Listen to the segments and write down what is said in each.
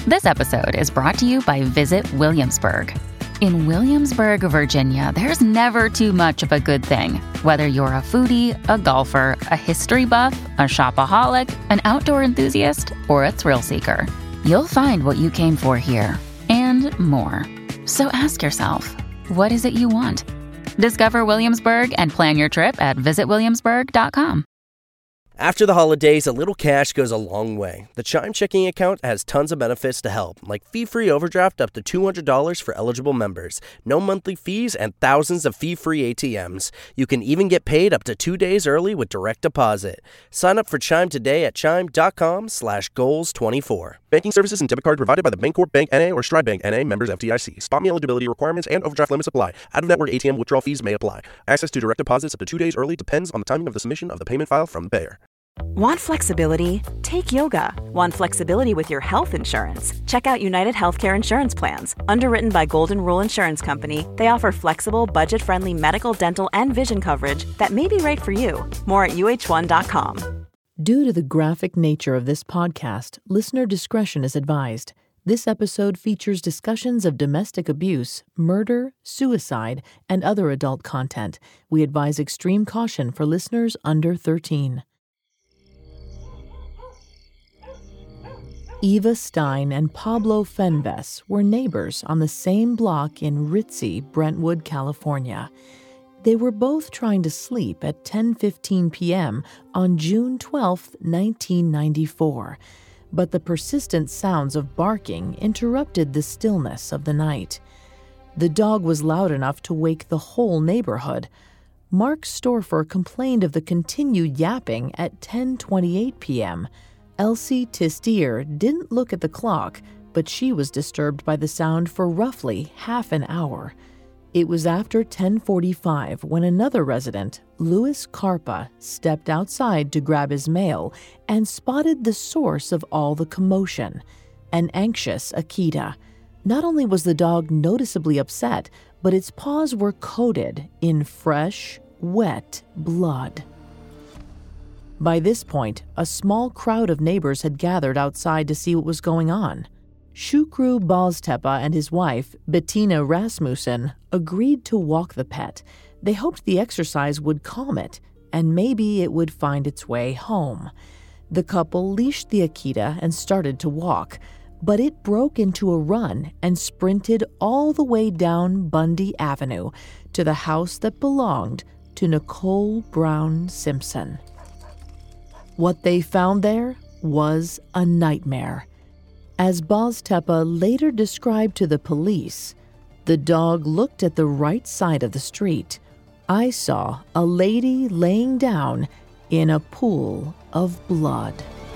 This episode is brought to you by Visit Williamsburg. In Williamsburg, Virginia, there's never too much of a good thing. Whether you're a foodie, a golfer, a history buff, a shopaholic, an outdoor enthusiast, or a thrill seeker, you'll find what you came for here and more. So ask yourself, what is it you want? Discover Williamsburg and plan your trip at visitwilliamsburg.com. After the holidays, a little cash goes a long way. The Chime checking account has tons of benefits to help, like fee-free overdraft up to $200 for eligible members, no monthly fees, and thousands of fee-free ATMs. You can even get paid up to 2 days early with direct deposit. Sign up for Chime today at chime.com/goals24. Banking services and debit card provided by the Bancorp Bank N.A. or Stride Bank N.A. members FDIC. Spot me eligibility requirements and overdraft limits apply. Out-of-network ATM withdrawal fees may apply. Access to direct deposits up to 2 days early depends on the timing of the submission of the payment file from the payer. Want flexibility? Take yoga. Want flexibility with your health insurance? Check out United Healthcare Insurance Plans. Underwritten by Golden Rule Insurance Company, they offer flexible, budget-friendly medical, dental, and vision coverage that may be right for you. More at uh1.com. Due to the graphic nature of this podcast, listener discretion is advised. This episode features discussions of domestic abuse, murder, suicide, and other adult content. We advise extreme caution for listeners under 13. Eva Stein and Pablo Fenves were neighbors on the same block in Ritzy, Brentwood, California. They were both trying to sleep at 10:15 p.m. on June 12, 1994, but the persistent sounds of barking interrupted the stillness of the night. The dog was loud enough to wake the whole neighborhood. Mark Storfer complained of the continued yapping at 10:28 p.m. Elsie Tistier didn't look at the clock, but she was disturbed by the sound for roughly half an hour. It was after 10:45 when another resident, Louis Carpa, stepped outside to grab his mail and spotted the source of all the commotion, an anxious Akita. Not only was the dog noticeably upset, but its paws were coated in fresh, wet blood. By this point, a small crowd of neighbors had gathered outside to see what was going on. Shukru Balstepa and his wife, Bettina Rasmussen, agreed to walk the pet. They hoped the exercise would calm it, and maybe it would find its way home. The couple leashed the Akita and started to walk, but it broke into a run and sprinted all the way down Bundy Avenue to the house that belonged to Nicole Brown Simpson. What they found there was a nightmare. As Balstepa later described to the police, the dog looked at the right side of the street. I saw a lady laying down in a pool of blood.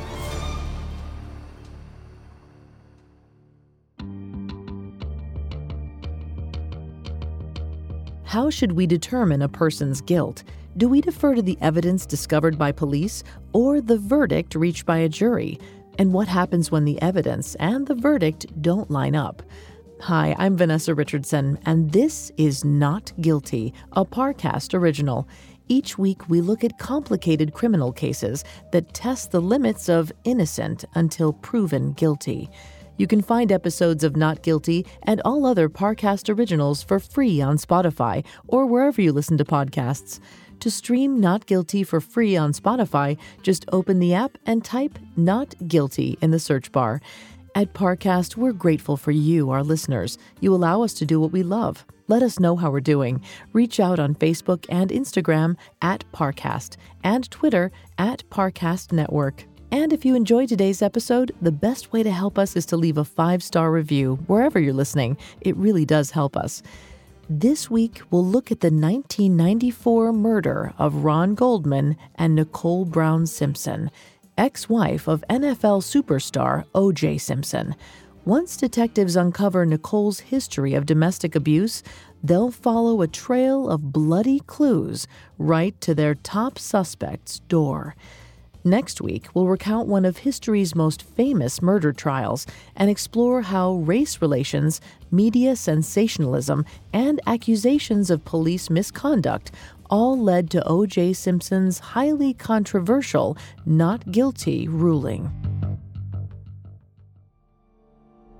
How should we determine a person's guilt? Do we defer to the evidence discovered by police or the verdict reached by a jury? And what happens when the evidence and the verdict don't line up? Hi, I'm Vanessa Richardson, and this is Not Guilty, a Parcast original. Each week, we look at complicated criminal cases that test the limits of innocent until proven guilty. You can find episodes of Not Guilty and all other Parcast originals for free on Spotify or wherever you listen to podcasts. To stream Not Guilty for free on Spotify, just open the app and type Not Guilty in the search bar. At Parcast, we're grateful for you, our listeners. You allow us to do what we love. Let us know how we're doing. Reach out on Facebook and Instagram at Parcast and Twitter at Parcast Network. And if you enjoyed today's episode, the best way to help us is to leave a 5-star review wherever you're listening. It really does help us. This week, we'll look at the 1994 murder of Ron Goldman and Nicole Brown Simpson, ex-wife of NFL superstar O.J. Simpson. Once detectives uncover Nicole's history of domestic abuse, they'll follow a trail of bloody clues right to their top suspect's door. Next week, we'll recount one of history's most famous murder trials and explore how race relations, media sensationalism, and accusations of police misconduct all led to O.J. Simpson's highly controversial not guilty ruling.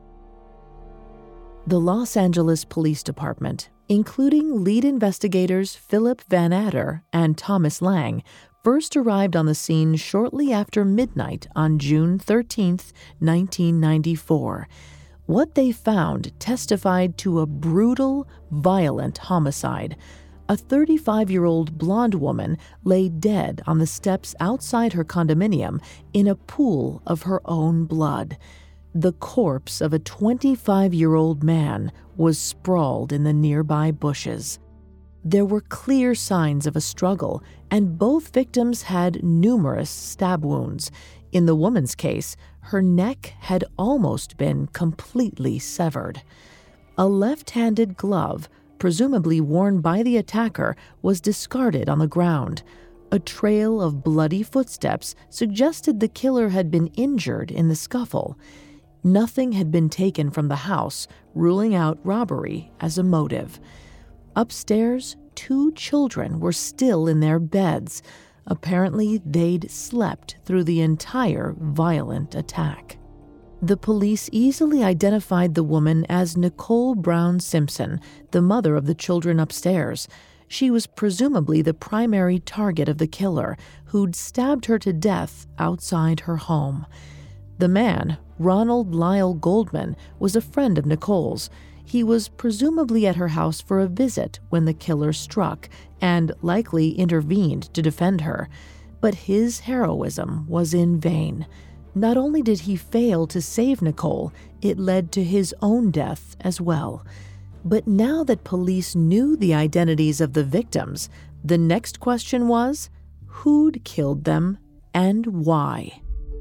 The Los Angeles Police Department, including lead investigators Philip Van Adder and Thomas Lang, first arrived on the scene shortly after midnight on June 13, 1994. What they found testified to a brutal, violent homicide. A 35-year-old blonde woman lay dead on the steps outside her condominium in a pool of her own blood. The corpse of a 25-year-old man was sprawled in the nearby bushes. There were clear signs of a struggle, and both victims had numerous stab wounds. In the woman's case, her neck had almost been completely severed. A left-handed glove, presumably worn by the attacker, was discarded on the ground. A trail of bloody footsteps suggested the killer had been injured in the scuffle. Nothing had been taken from the house, ruling out robbery as a motive. Upstairs, 2 children were still in their beds. Apparently, they'd slept through the entire violent attack. The police easily identified the woman as Nicole Brown Simpson, the mother of the children upstairs. She was presumably the primary target of the killer, who'd stabbed her to death outside her home. The man, Ronald Lyle Goldman, was a friend of Nicole's. He was presumably at her house for a visit when the killer struck and likely intervened to defend her. But his heroism was in vain. Not only did he fail to save Nicole, it led to his own death as well. But now that police knew the identities of the victims, the next question was, who'd killed them and why?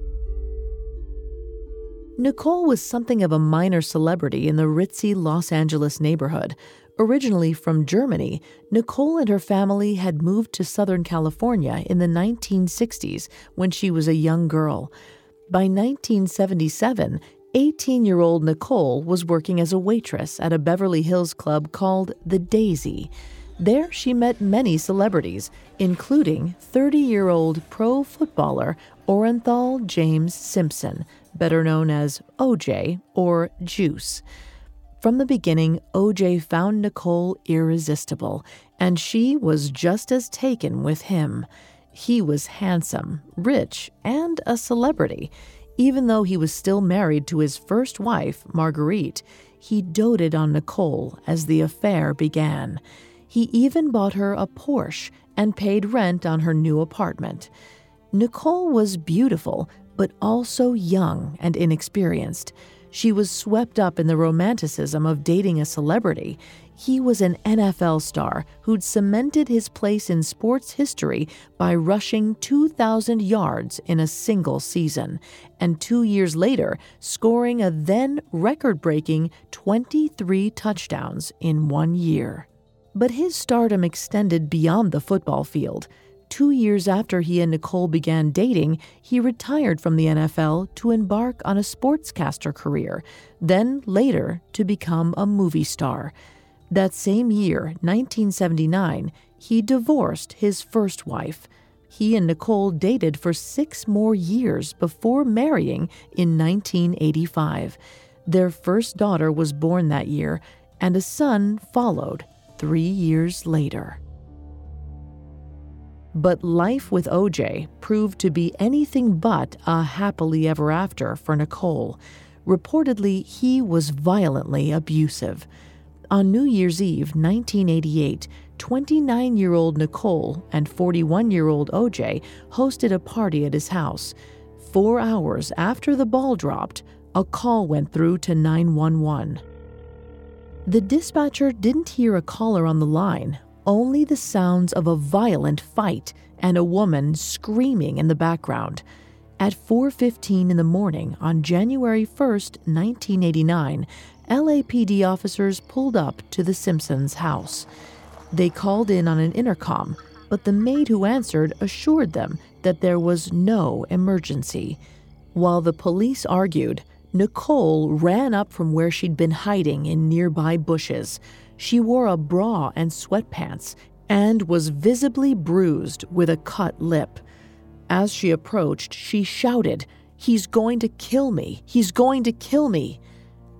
Nicole was something of a minor celebrity in the ritzy Los Angeles neighborhood. Originally from Germany, Nicole and her family had moved to Southern California in the 1960s when she was a young girl. By 1977, 18-year-old Nicole was working as a waitress at a Beverly Hills club called The Daisy. There she met many celebrities, including 30-year-old pro footballer Orenthal James Simpson, better known as OJ or Juice. From the beginning, OJ found Nicole irresistible, and she was just as taken with him. He was handsome, rich, and a celebrity. Even though he was still married to his first wife, Marguerite, he doted on Nicole as the affair began. He even bought her a Porsche and paid rent on her new apartment. Nicole was beautiful, but also young and inexperienced. She was swept up in the romanticism of dating a celebrity. He was an NFL star who'd cemented his place in sports history by rushing 2,000 yards in a single season, and 2 years later, scoring a then record-breaking 23 touchdowns in 1 year. But his stardom extended beyond the football field. 2 years after he and Nicole began dating, he retired from the NFL to embark on a sportscaster career, then later to become a movie star. That same year, 1979, he divorced his first wife. He and Nicole dated for 6 more years before marrying in 1985. Their first daughter was born that year, and a son followed 3 years later. But life with OJ proved to be anything but a happily ever after for Nicole. Reportedly, he was violently abusive. On New Year's Eve, 1988, 29-year-old Nicole and 41-year-old OJ hosted a party at his house. 4 hours after the ball dropped, a call went through to 911. The dispatcher didn't hear a caller on the line, only the sounds of a violent fight and a woman screaming in the background. At 4:15 in the morning on January 1st, 1989, LAPD officers pulled up to the Simpsons' house. They called in on an intercom, but the maid who answered assured them that there was no emergency. While the police argued, Nicole ran up from where she'd been hiding in nearby bushes. She wore a bra and sweatpants and was visibly bruised with a cut lip. As she approached, she shouted, "He's going to kill me! He's going to kill me!"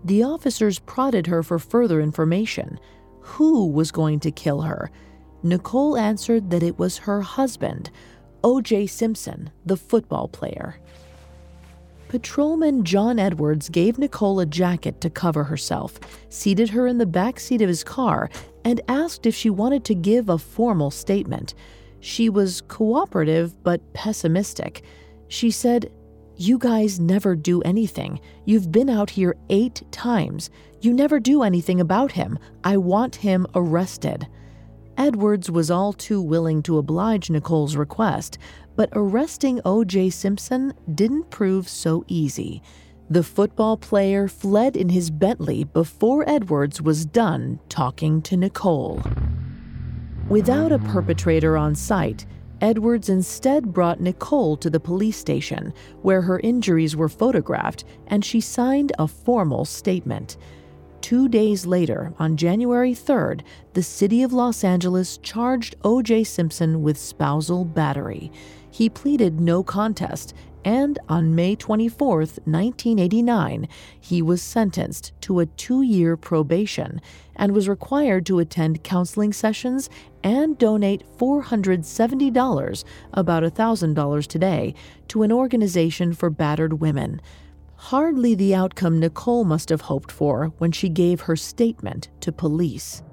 The officers prodded her for further information. Who was going to kill her? Nicole answered that it was her husband, O.J. Simpson, the football player. Patrolman John Edwards gave Nicole a jacket to cover herself, seated her in the back seat of his car, and asked if she wanted to give a formal statement. She was cooperative but pessimistic. She said, "You guys never do anything. You've been out here 8 times. You never do anything about him. I want him arrested." Edwards was all too willing to oblige Nicole's request, but arresting O.J. Simpson didn't prove so easy. The football player fled in his Bentley before Edwards was done talking to Nicole. Without a perpetrator on site, Edwards instead brought Nicole to the police station, where her injuries were photographed, and she signed a formal statement. 2 days later, on January 3rd, the city of Los Angeles charged O.J. Simpson with spousal battery. He pleaded no contest, and on May 24, 1989, he was sentenced to a 2-year probation and was required to attend counseling sessions and donate $470, about $1,000 today, to an organization for battered women. Hardly the outcome Nicole must have hoped for when she gave her statement to police.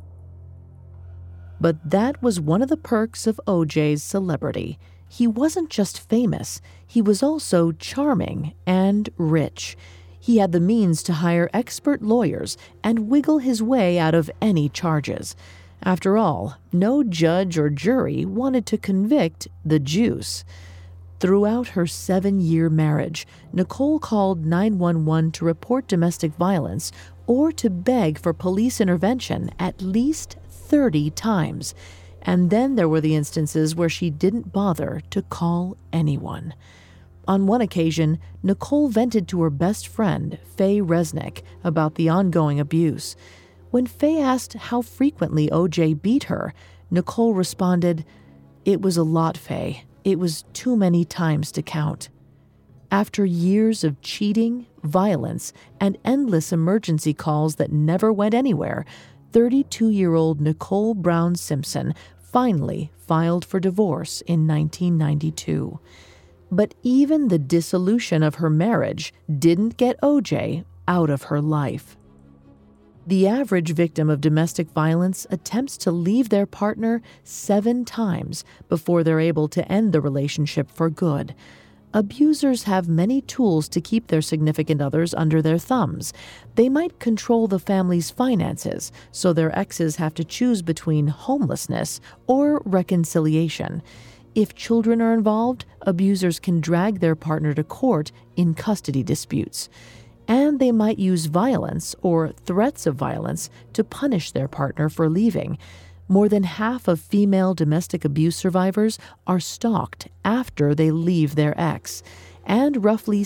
But that was one of the perks of O.J.'s celebrity. He wasn't just famous, he was also charming and rich. He had the means to hire expert lawyers and wiggle his way out of any charges. After all, no judge or jury wanted to convict the juice. Throughout her 7-year marriage, Nicole called 911 to report domestic violence or to beg for police intervention at least 30 times. And then there were the instances where she didn't bother to call anyone. On one occasion, Nicole vented to her best friend, Faye Resnick, about the ongoing abuse. When Faye asked how frequently O.J. beat her, Nicole responded, "It was a lot, Faye. It was too many times to count." After years of cheating, violence, and endless emergency calls that never went anywhere, 32-year-old Nicole Brown Simpson finally filed for divorce in 1992. But even the dissolution of her marriage didn't get O.J. out of her life. The average victim of domestic violence attempts to leave their partner 7 times before they're able to end the relationship for good. Abusers have many tools to keep their significant others under their thumbs. They might control the family's finances, so their exes have to choose between homelessness or reconciliation. If children are involved, abusers can drag their partner to court in custody disputes. And they might use violence or threats of violence to punish their partner for leaving. More than half of female domestic abuse survivors are stalked after they leave their ex, and roughly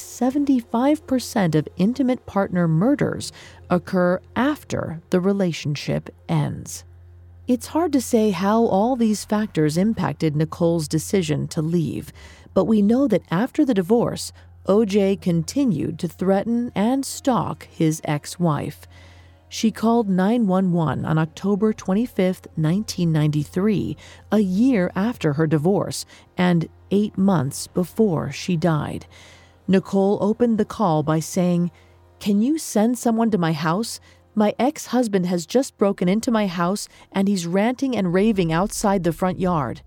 75% of intimate partner murders occur after the relationship ends. It's hard to say how all these factors impacted Nicole's decision to leave, but we know that after the divorce, O.J. continued to threaten and stalk his ex-wife. She called 911 on October 25, 1993, a year after her divorce and 8 months before she died. Nicole opened the call by saying, "Can you send someone to my house? My ex-husband has just broken into my house and he's ranting and raving outside the front yard."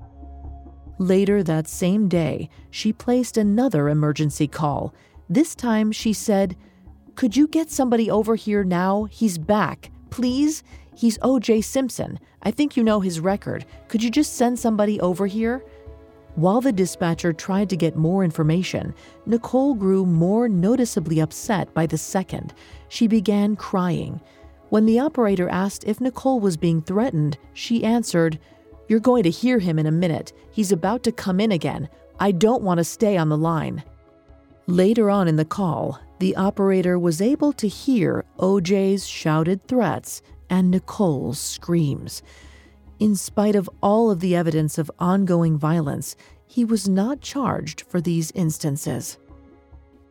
Later that same day, she placed another emergency call. This time she said, "Could you get somebody over here now? He's back. Please? He's O.J. Simpson. I think you know his record. Could you just send somebody over here?" While the dispatcher tried to get more information, Nicole grew more noticeably upset by the second. She began crying. When the operator asked if Nicole was being threatened, she answered, "You're going to hear him in a minute. He's about to come in again. I don't want to stay on the line." Later on in the call, the operator was able to hear O.J.'s shouted threats and Nicole's screams. In spite of all of the evidence of ongoing violence, he was not charged for these instances.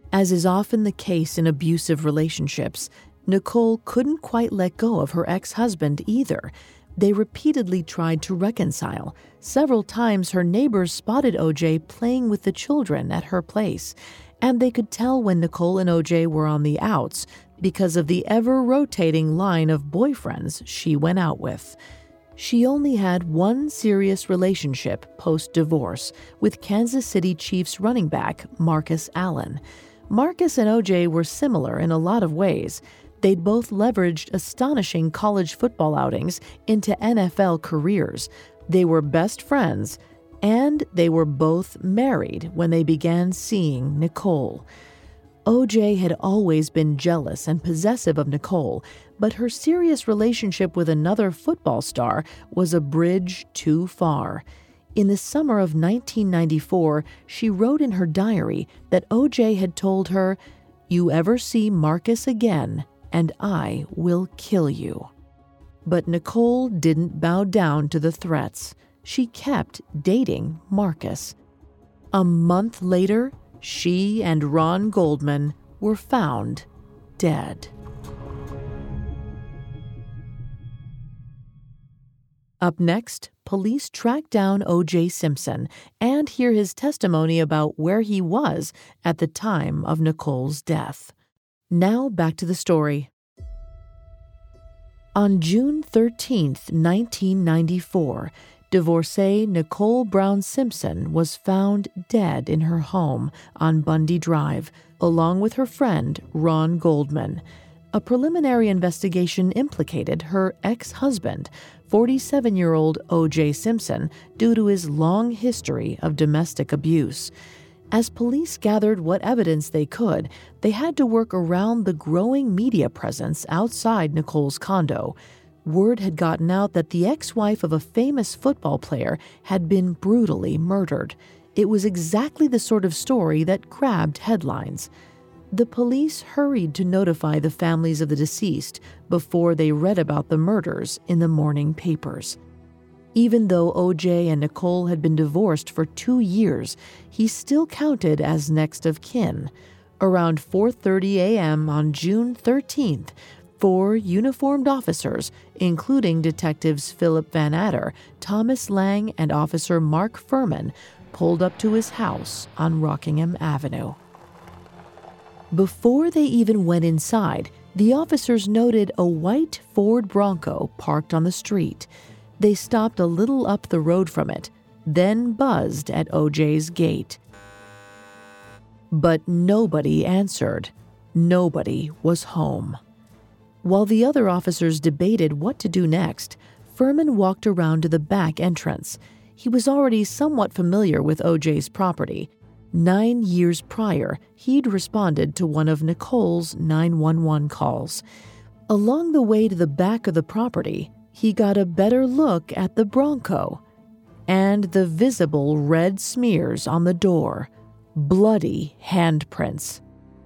As is often the case in abusive relationships, Nicole couldn't quite let go of her ex-husband either. They repeatedly tried to reconcile. Several times her neighbors spotted OJ playing with the children at her place, and they could tell when Nicole and OJ were on the outs because of the ever-rotating line of boyfriends she went out with. She only had one serious relationship post-divorce with Kansas City Chiefs running back Marcus Allen. Marcus and OJ were similar in a lot of ways. They'd both leveraged astonishing college football outings into NFL careers. They were best friends, and they were both married when they began seeing Nicole. OJ had always been jealous and possessive of Nicole, but her serious relationship with another football star was a bridge too far. In the summer of 1994, she wrote in her diary that OJ had told her, "You ever see Marcus again, and I will kill you." But Nicole didn't bow down to the threats. She kept dating Marcus. A month later, she and Ron Goldman were found dead. Up next, police track down O.J. Simpson and hear his testimony about where he was at the time of Nicole's death. Now back to the story. On June 13, 1994, divorcee Nicole Brown Simpson was found dead in her home on Bundy Drive, along with her friend Ron Goldman. A preliminary investigation implicated her ex-husband, 47-year-old O.J. Simpson, due to his long history of domestic abuse. As police gathered what evidence they could, they had to work around the growing media presence outside Nicole's condo. Word had gotten out that the ex-wife of a famous football player had been brutally murdered. It was exactly the sort of story that grabbed headlines. The police hurried to notify the families of the deceased before they read about the murders in the morning papers. Even though O.J. and Nicole had been divorced for 2 years, he still counted as next of kin. Around 4:30 a.m. on June 13th, 4 uniformed officers, including Detectives Philip Van Adder, Thomas Lang, and Officer Mark Furman, pulled up to his house on Rockingham Avenue. Before they even went inside, the officers noted a white Ford Bronco parked on the street. They stopped a little up the road from it, then buzzed at OJ's gate. But nobody answered. Nobody was home. While the other officers debated what to do next, Furman walked around to the back entrance. He was already somewhat familiar with OJ's property. 9 years prior, he'd responded to one of Nicole's 911 calls. Along the way to the back of the property, he got a better look at the Bronco and the visible red smears on the door, bloody handprints.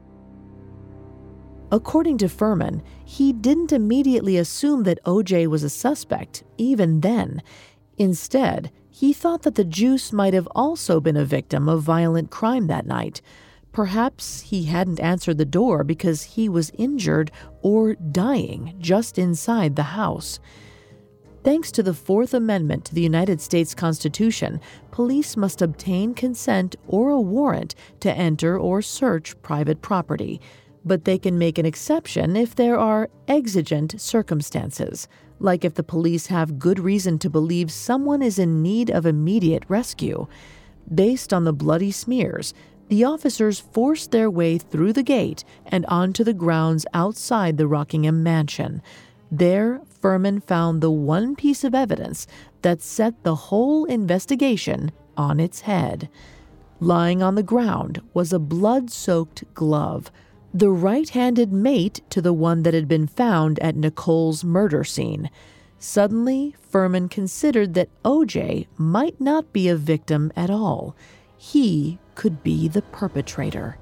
According to Furman, he didn't immediately assume that OJ was a suspect, even then. Instead, he thought that the Juice might have also been a victim of violent crime that night. Perhaps he hadn't answered the door because he was injured or dying just inside the house. Thanks to the Fourth Amendment to the United States Constitution, police must obtain consent or a warrant to enter or search private property. But they can make an exception if there are exigent circumstances, like if the police have good reason to believe someone is in need of immediate rescue. Based on the bloody smears, the officers forced their way through the gate and onto the grounds outside the Rockingham mansion. There, Furman found the one piece of evidence that set the whole investigation on its head. Lying on the ground was a blood-soaked glove, the right-handed mate to the one that had been found at Nicole's murder scene. Suddenly, Furman considered that OJ might not be a victim at all. He could be the perpetrator.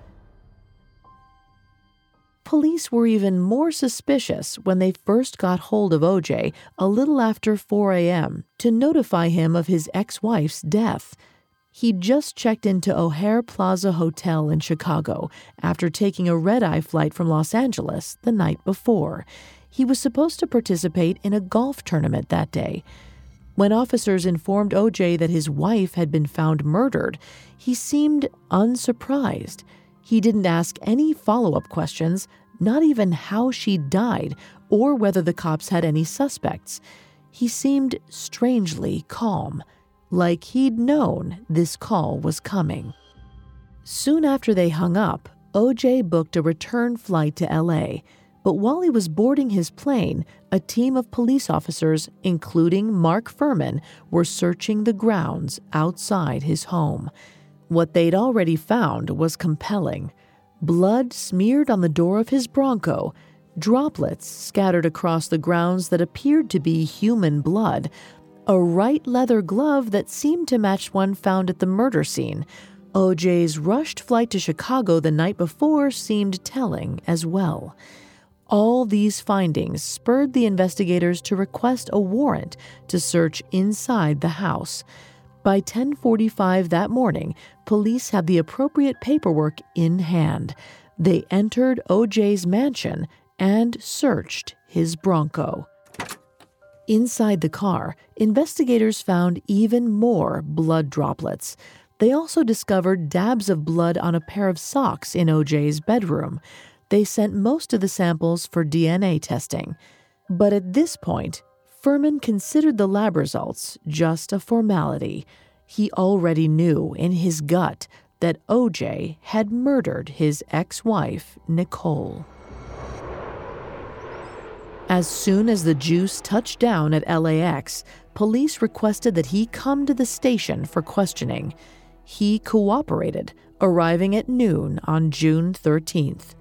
Police were even more suspicious when they first got hold of OJ a little after 4 a.m. to notify him of his ex-wife's death. He'd just checked into O'Hare Plaza Hotel in Chicago after taking a red-eye flight from Los Angeles the night before. He was supposed to participate in a golf tournament that day. When officers informed O.J. that his wife had been found murdered, he seemed unsurprised. He didn't ask any follow-up questions, not even how she died or whether the cops had any suspects. He seemed strangely calm, like he'd known this call was coming. Soon after they hung up, O.J. booked a return flight to L.A., but while he was boarding his plane, a team of police officers, including Mark Fuhrman, were searching the grounds outside his home. What they'd already found was compelling. Blood smeared on the door of his Bronco, droplets scattered across the grounds that appeared to be human blood, a right leather glove that seemed to match one found at the murder scene. O.J.'s rushed flight to Chicago the night before seemed telling as well. All these findings spurred the investigators to request a warrant to search inside the house. By 10:45 that morning, police had the appropriate paperwork in hand. They entered O.J.'s mansion and searched his Bronco. Inside the car, investigators found even more blood droplets. They also discovered dabs of blood on a pair of socks in O.J.'s bedroom. They sent most of the samples for DNA testing. But at this point, Fuhrman considered the lab results just a formality. He already knew in his gut that O.J. had murdered his ex-wife, Nicole. As soon as the juice touched down at LAX, police requested that he come to the station for questioning. He cooperated, arriving at noon on June 13th.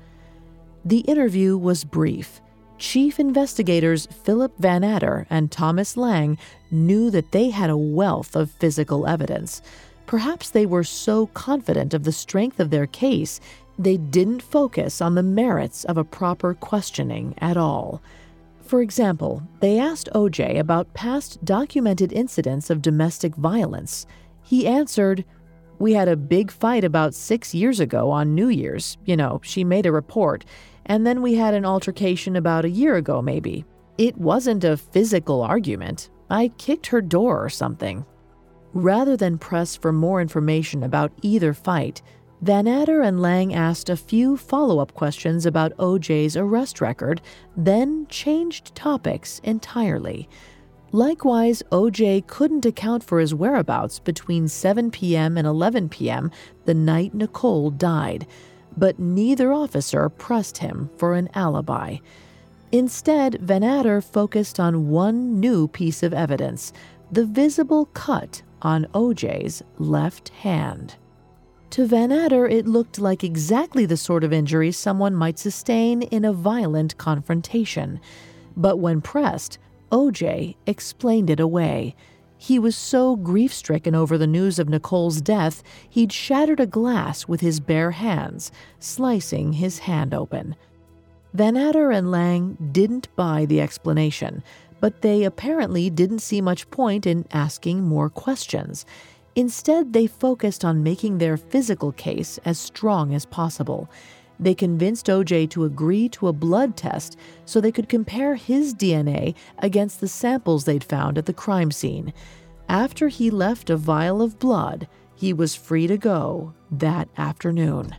The interview was brief. Chief investigators Philip Van Adder and Thomas Lang knew that they had a wealth of physical evidence. Perhaps they were so confident of the strength of their case, they didn't focus on the merits of a proper questioning at all. For example, they asked O.J. about past documented incidents of domestic violence. He answered, "We had a big fight about 6 years ago on New Year's. She made a report. And then we had an altercation about a year ago, maybe. It wasn't a physical argument. I kicked her door or something." Rather than press for more information about either fight, Van Adder and Lang asked a few follow-up questions about O.J.'s arrest record, then changed topics entirely. Likewise, O.J. couldn't account for his whereabouts between 7 p.m. and 11 p.m. the night Nicole died, but neither officer pressed him for an alibi. Instead, Van Adder focused on one new piece of evidence, the visible cut on O.J.'s left hand. To Van Adder, it looked like exactly the sort of injury someone might sustain in a violent confrontation. But when pressed, O.J. explained it away. He was so grief-stricken over the news of Nicole's death, he'd shattered a glass with his bare hands, slicing his hand open. Van Adder and Lang didn't buy the explanation, but they apparently didn't see much point in asking more questions. Instead, they focused on making their physical case as strong as possible. They convinced O.J. to agree to a blood test so they could compare his DNA against the samples they'd found at the crime scene. After he left a vial of blood, he was free to go that afternoon.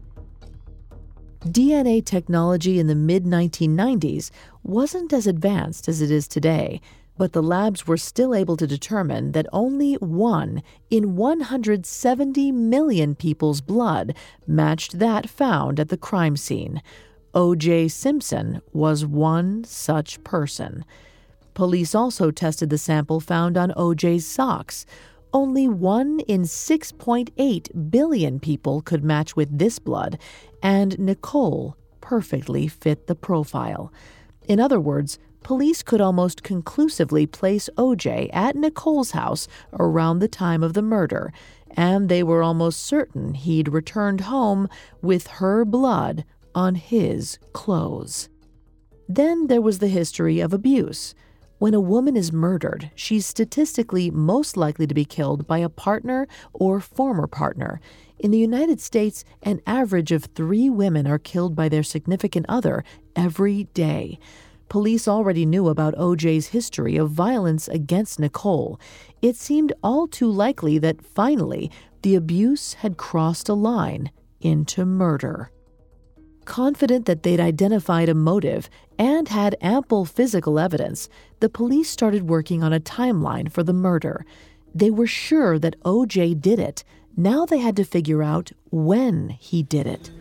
DNA technology in the mid-1990s wasn't as advanced as it is today, but the labs were still able to determine that only 1 in 170 million people's blood matched that found at the crime scene. O.J. Simpson was one such person. Police also tested the sample found on O.J.'s socks. Only 1 in 6.8 billion people could match with this blood, and Nicole perfectly fit the profile. In other words, police could almost conclusively place O.J. at Nicole's house around the time of the murder, and they were almost certain he'd returned home with her blood on his clothes. Then there was the history of abuse. When a woman is murdered, she's statistically most likely to be killed by a partner or former partner. In the United States, an average of 3 women are killed by their significant other every day. Police already knew about O.J.'s history of violence against Nicole. It seemed all too likely that finally the abuse had crossed a line into murder. Confident that they'd identified a motive and had ample physical evidence, the police started working on a timeline for the murder. They were sure that O.J. did it. Now they had to figure out when he did it.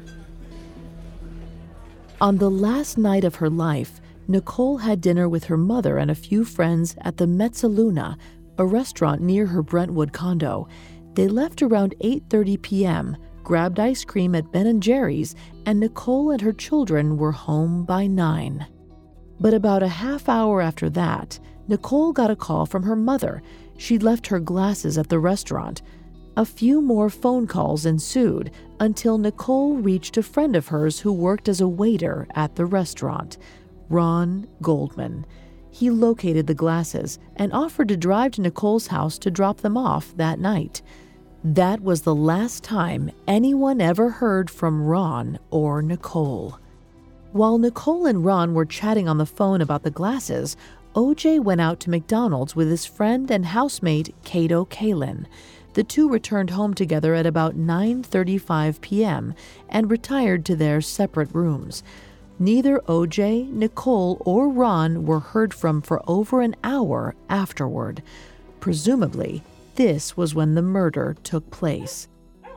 On the last night of her life, Nicole had dinner with her mother and a few friends at the Mezzaluna, a restaurant near her Brentwood condo. They left around 8:30 p.m., grabbed ice cream at Ben & Jerry's, and Nicole and her children were home by 9. But about a half hour after that, Nicole got a call from her mother. She'd left her glasses at the restaurant. A few more phone calls ensued until Nicole reached a friend of hers who worked as a waiter at the restaurant, Ron Goldman. He located the glasses and offered to drive to Nicole's house to drop them off that night. That was the last time anyone ever heard from Ron or Nicole. While Nicole and Ron were chatting on the phone about the glasses, O.J. went out to McDonald's with his friend and housemate Cato Kalin. The two returned home together at about 9:35 p.m. and retired to their separate rooms. Neither O.J., Nicole, or Ron were heard from for over an hour afterward. Presumably, this was when the murder took place.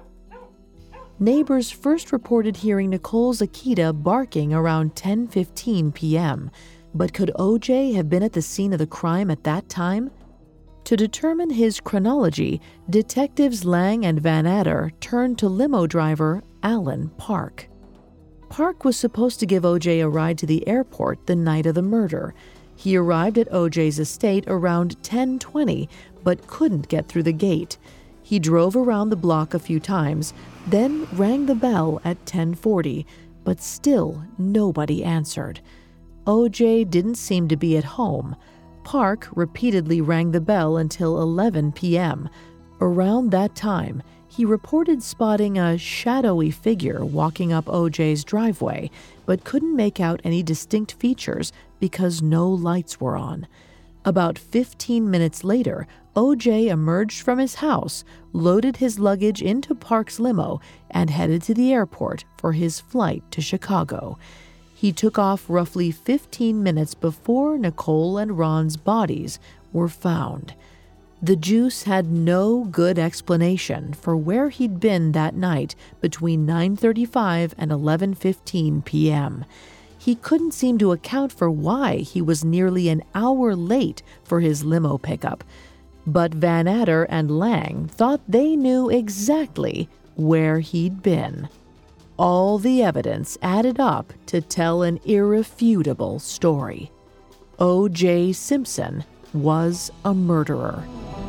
Neighbors first reported hearing Nicole's Akita barking around 10:15 p.m. But could O.J. have been at the scene of the crime at that time? To determine his chronology, detectives Lang and Van Adder turned to limo driver Alan Park. Park was supposed to give O.J. a ride to the airport the night of the murder. He arrived at O.J.'s estate around 10:20, but couldn't get through the gate. He drove around the block a few times, then rang the bell at 10:40, but still nobody answered. O.J. didn't seem to be at home. Park repeatedly rang the bell until 11 p.m. Around that time, he reported spotting a shadowy figure walking up O.J.'s driveway, but couldn't make out any distinct features because no lights were on. About 15 minutes later, O.J. emerged from his house, loaded his luggage into Park's limo, and headed to the airport for his flight to Chicago. He took off roughly 15 minutes before Nicole and Ron's bodies were found. The Juice had no good explanation for where he'd been that night between 9:35 and 11:15 p.m. He couldn't seem to account for why he was nearly an hour late for his limo pickup. But Van Adder and Lang thought they knew exactly where he'd been. All the evidence added up to tell an irrefutable story. O.J. Simpson was a murderer.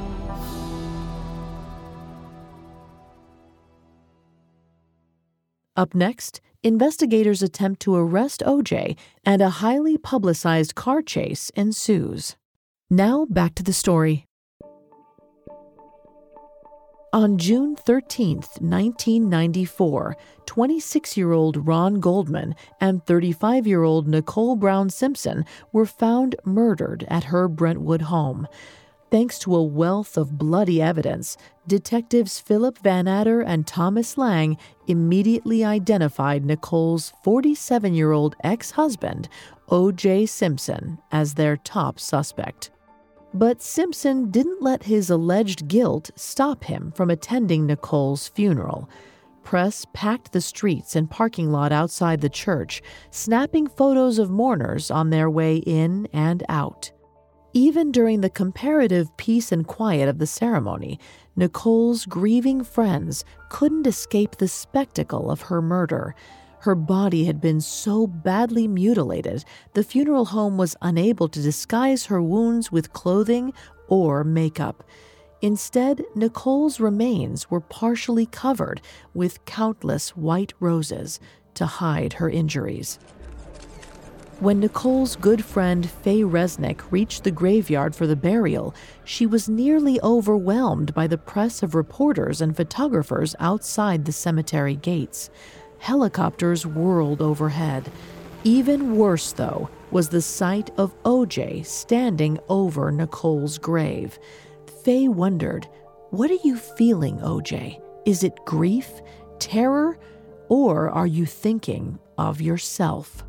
Up next, investigators attempt to arrest O.J., and a highly publicized car chase ensues. Now back to the story. On June 13, 1994, 26-year-old Ron Goldman and 35-year-old Nicole Brown Simpson were found murdered at her Brentwood home. Thanks to a wealth of bloody evidence, detectives Philip Van Adder and Thomas Lang immediately identified Nicole's 47-year-old ex-husband, O.J. Simpson, as their top suspect. But Simpson didn't let his alleged guilt stop him from attending Nicole's funeral. Press packed the streets and parking lot outside the church, snapping photos of mourners on their way in and out. Even during the comparative peace and quiet of the ceremony, Nicole's grieving friends couldn't escape the spectacle of her murder. Her body had been so badly mutilated, the funeral home was unable to disguise her wounds with clothing or makeup. Instead, Nicole's remains were partially covered with countless white roses to hide her injuries. When Nicole's good friend Faye Resnick reached the graveyard for the burial, she was nearly overwhelmed by the press of reporters and photographers outside the cemetery gates. Helicopters whirled overhead. Even worse, though, was the sight of O.J. standing over Nicole's grave. Faye wondered, "What are you feeling, O.J.? Is it grief, terror, or are you thinking of yourself?"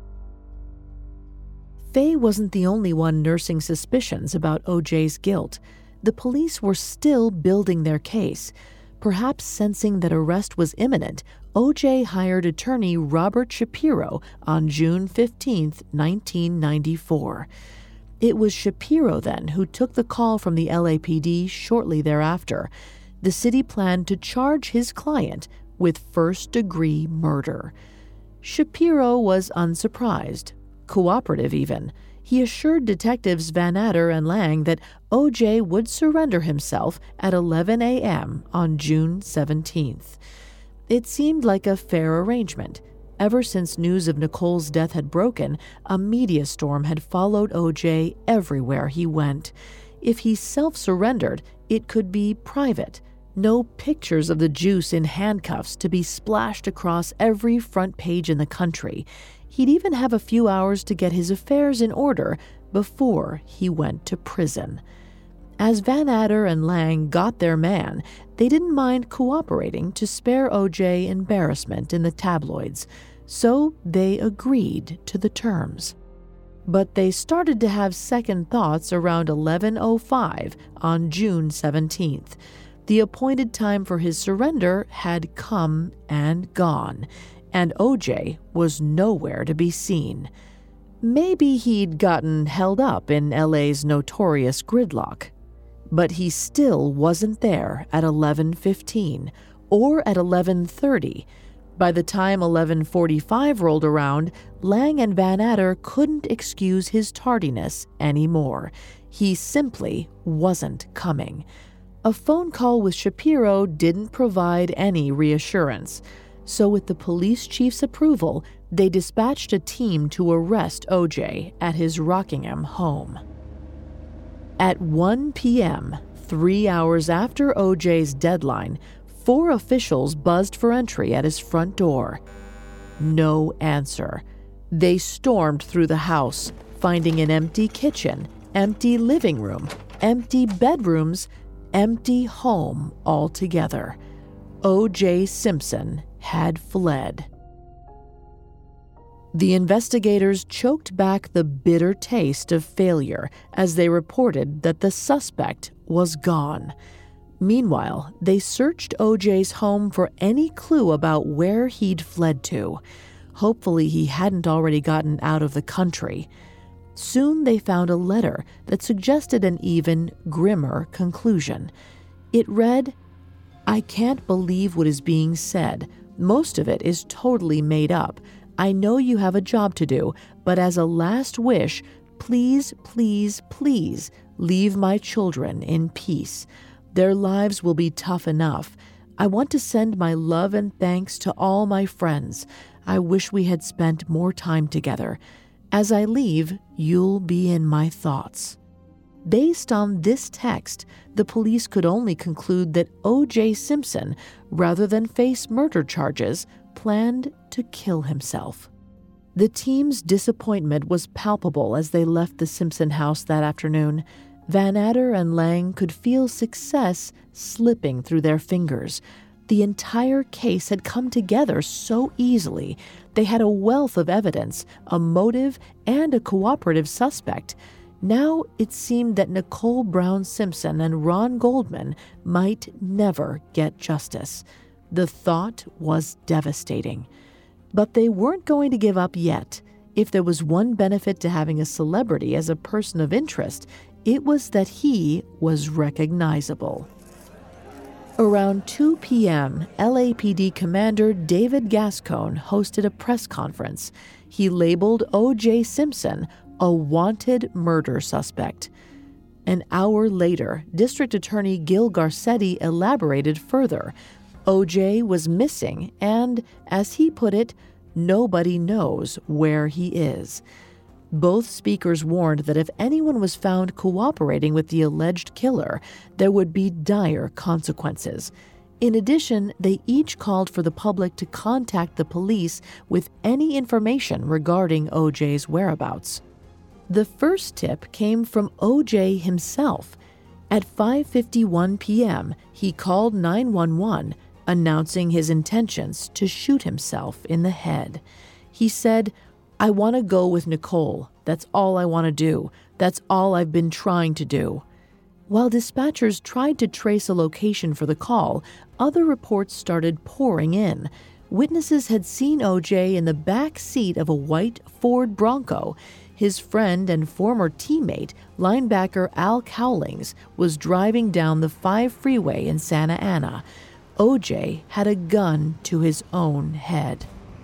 Faye wasn't the only one nursing suspicions about O.J.'s guilt. The police were still building their case. Perhaps sensing that arrest was imminent, O.J. hired attorney Robert Shapiro on June 15, 1994. It was Shapiro then who took the call from the LAPD shortly thereafter. The city planned to charge his client with first-degree murder. Shapiro was unsurprised, cooperative even. He assured detectives Van Adder and Lang that O.J. would surrender himself at 11 a.m. on June 17th. It seemed like a fair arrangement. Ever since news of Nicole's death had broken, a media storm had followed O.J. everywhere he went. If he self-surrendered, it could be private. No pictures of the juice in handcuffs to be splashed across every front page in the country. He'd even have a few hours to get his affairs in order before he went to prison. As Van Adder and Lang got their man, they didn't mind cooperating to spare O.J. embarrassment in the tabloids, so they agreed to the terms. But they started to have second thoughts around 11:05 on June 17th. The appointed time for his surrender had come and gone, and O.J. was nowhere to be seen. Maybe he'd gotten held up in LA's notorious gridlock. But he still wasn't there at 11:15 or at 11:30. By the time 11:45 rolled around, Lang and Van Adder couldn't excuse his tardiness anymore. He simply wasn't coming. A phone call with Shapiro didn't provide any reassurance. So with the police chief's approval, they dispatched a team to arrest O.J. at his Rockingham home. At 1 p.m., 3 hours after O.J.'s deadline, 4 officials buzzed for entry at his front door. No answer. They stormed through the house, finding an empty kitchen, empty living room, empty bedrooms, empty home altogether. O.J. Simpson had fled. The investigators choked back the bitter taste of failure as they reported that the suspect was gone. Meanwhile, they searched O.J.'s home for any clue about where he'd fled to. Hopefully, he hadn't already gotten out of the country. Soon they found a letter that suggested an even grimmer conclusion. It read, "I can't believe what is being said. Most of it is totally made up. I know you have a job to do, but as a last wish, please, please, please leave my children in peace. Their lives will be tough enough. I want to send my love and thanks to all my friends. I wish we had spent more time together. As I leave, you'll be in my thoughts." Based on this text, the police could only conclude that O.J. Simpson, rather than face murder charges, planned to kill himself. The team's disappointment was palpable as they left the Simpson house that afternoon. Van Adder and Lang could feel success slipping through their fingers. The entire case had come together so easily. They had a wealth of evidence, a motive, and a cooperative suspect. Now it seemed that Nicole Brown Simpson and Ron Goldman might never get justice. The thought was devastating. But they weren't going to give up yet. If there was one benefit to having a celebrity as a person of interest, it was that he was recognizable. Around 2 p.m., LAPD Commander David Gascone hosted a press conference. He labeled O.J. Simpson a wanted murder suspect. An hour later, District Attorney Gil Garcetti elaborated further. O.J. was missing and, as he put it, nobody knows where he is. Both speakers warned that if anyone was found cooperating with the alleged killer, there would be dire consequences. In addition, they each called for the public to contact the police with any information regarding O.J.'s whereabouts. The first tip came from O.J. himself. At 5:51 p.m., he called 911, announcing his intentions to shoot himself in the head. He said, "I want to go with Nicole. That's all I want to do. That's all I've been trying to do." While dispatchers tried to trace a location for the call, other reports started pouring in. Witnesses had seen O.J. in the back seat of a white Ford Bronco. His friend and former teammate, linebacker Al Cowlings, was driving down the 5 freeway in Santa Ana. O.J. had a gun to his own head.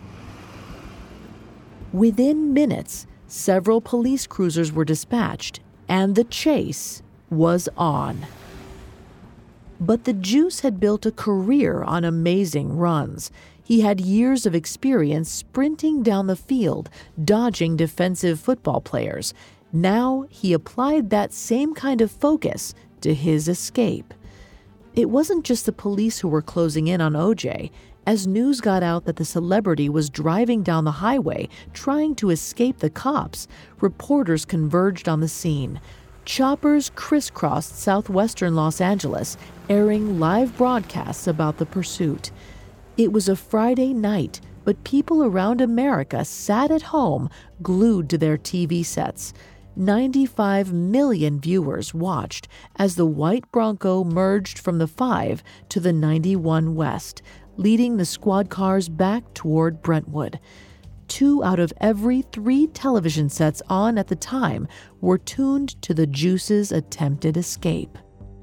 Within minutes, several police cruisers were dispatched, and the chase was on. But the Juice had built a career on amazing runs. He had years of experience sprinting down the field, dodging defensive football players. Now he applied that same kind of focus to his escape. It wasn't just the police who were closing in on O.J. As news got out that the celebrity was driving down the highway trying to escape the cops, reporters converged on the scene. Choppers crisscrossed southwestern Los Angeles, airing live broadcasts about the pursuit. It was a Friday night, but people around America sat at home, glued to their TV sets. 95 million viewers watched as the white Bronco merged from the 5 to the 91 West, leading the squad cars back toward Brentwood. 2 out of every 3 television sets on at the time were tuned to the Juice's attempted escape.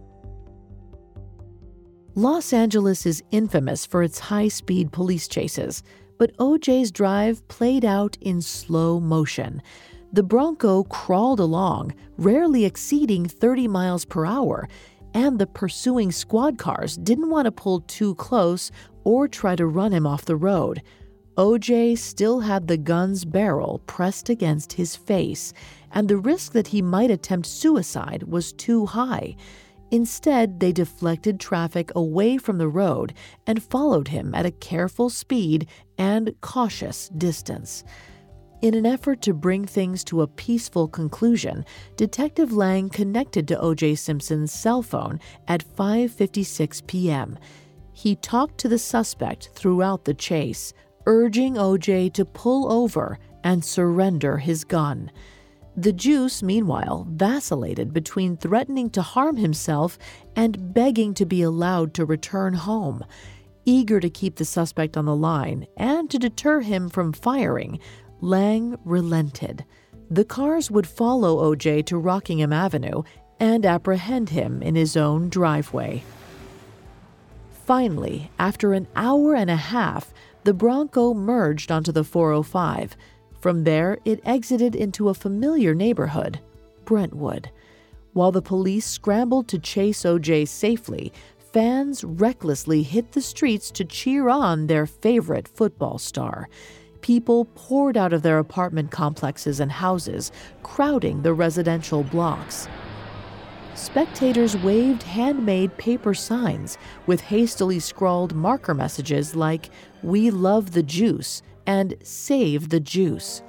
Los Angeles is infamous for its high-speed police chases, but O.J.'s drive played out in slow motion. The Bronco crawled along, rarely exceeding 30 miles per hour, and the pursuing squad cars didn't want to pull too close or try to run him off the road. O.J. still had the gun's barrel pressed against his face, and the risk that he might attempt suicide was too high. Instead, they deflected traffic away from the road and followed him at a careful speed and cautious distance. In an effort to bring things to a peaceful conclusion, Detective Lang connected to O.J. Simpson's cell phone at 5:56 p.m. He talked to the suspect throughout the chase, urging O.J. to pull over and surrender his gun. The Juice, meanwhile, vacillated between threatening to harm himself and begging to be allowed to return home. Eager to keep the suspect on the line and to deter him from firing, Lang relented. The cars would follow O.J. to Rockingham Avenue and apprehend him in his own driveway. Finally, after an hour and a half, the Bronco merged onto the 405. From there, it exited into a familiar neighborhood, Brentwood. While the police scrambled to chase O.J. safely, fans recklessly hit the streets to cheer on their favorite football star. People poured out of their apartment complexes and houses, crowding the residential blocks. Spectators waved handmade paper signs with hastily scrawled marker messages like, "We love the Juice," and "Save the Juice."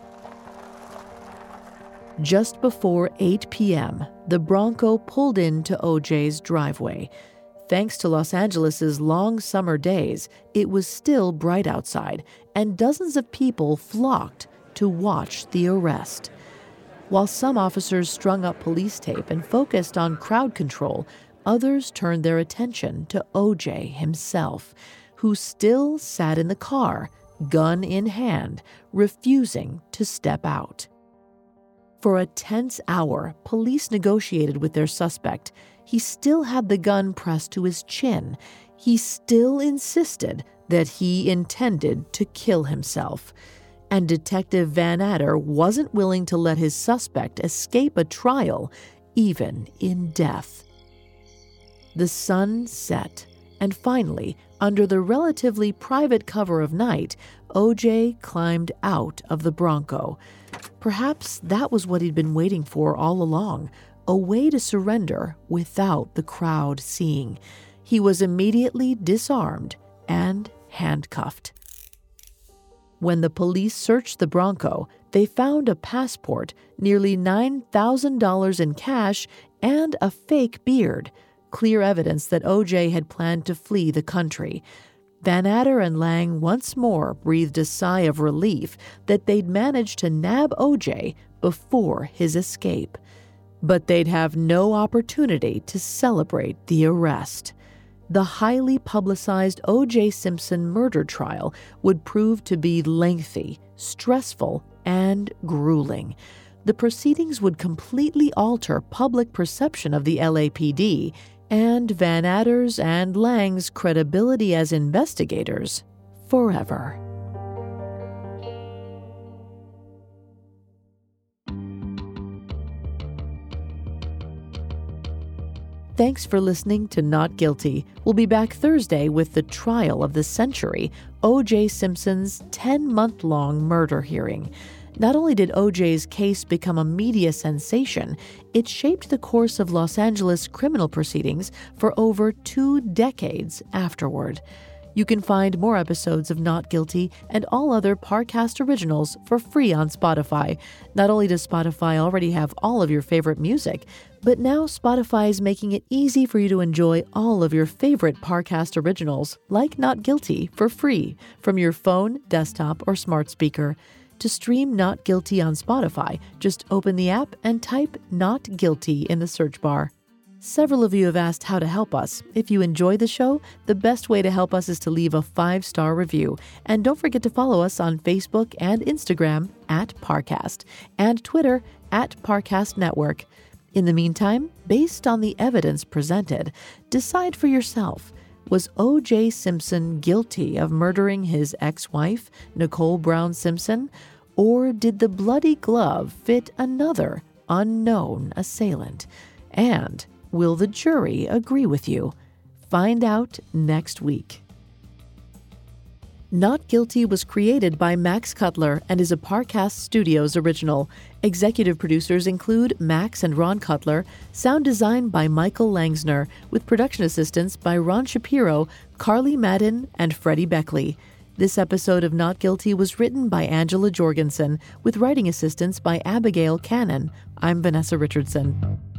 Just before 8 p.m., the Bronco pulled into O.J.'s driveway. Thanks to Los Angeles' long summer days, it was still bright outside, and dozens of people flocked to watch the arrest. While some officers strung up police tape and focused on crowd control, others turned their attention to O.J. himself, who still sat in the car, gun in hand, refusing to step out. For a tense hour, police negotiated with their suspect. He still had the gun pressed to his chin. He still insisted that he intended to kill himself. And Detective Van Adder wasn't willing to let his suspect escape a trial, even in death. The sun set, and finally, under the relatively private cover of night, O.J. climbed out of the Bronco. Perhaps that was what he'd been waiting for all along, a way to surrender without the crowd seeing. He was immediately disarmed and handcuffed. When the police searched the Bronco, they found a passport, nearly $9,000 in cash, and a fake beard, clear evidence that O.J. had planned to flee the country. Van Adder and Lang once more breathed a sigh of relief that they'd managed to nab O.J. before his escape. But they'd have no opportunity to celebrate the arrest. The highly publicized O.J. Simpson murder trial would prove to be lengthy, stressful, and grueling. The proceedings would completely alter public perception of the LAPD and Van Adder's and Lang's credibility as investigators forever. Thanks for listening to Not Guilty. We'll be back Thursday with the trial of the century, O.J. Simpson's 10-month-long murder hearing. Not only did O.J.'s case become a media sensation, it shaped the course of Los Angeles criminal proceedings for over 2 decades afterward. You can find more episodes of Not Guilty and all other Parcast originals for free on Spotify. Not only does Spotify already have all of your favorite music, but now Spotify is making it easy for you to enjoy all of your favorite Parcast originals, like Not Guilty, for free from your phone, desktop, or smart speaker. To stream Not Guilty on Spotify, just open the app and type Not Guilty in the search bar. Several of you have asked how to help us. If you enjoy the show, the best way to help us is to leave a 5-star review. And don't forget to follow us on Facebook and Instagram @Parcast and Twitter @Parcast Network. In the meantime, based on the evidence presented, decide for yourself. Was O.J. Simpson guilty of murdering his ex-wife, Nicole Brown Simpson? Or did the bloody glove fit another unknown assailant? And will the jury agree with you? Find out next week. Not Guilty was created by Max Cutler and is a Parcast Studios original. Executive producers include Max and Ron Cutler, sound design by Michael Langsner, with production assistance by Ron Shapiro, Carly Madden, and Freddie Beckley. This episode of Not Guilty was written by Angela Jorgensen, with writing assistance by Abigail Cannon. I'm Vanessa Richardson.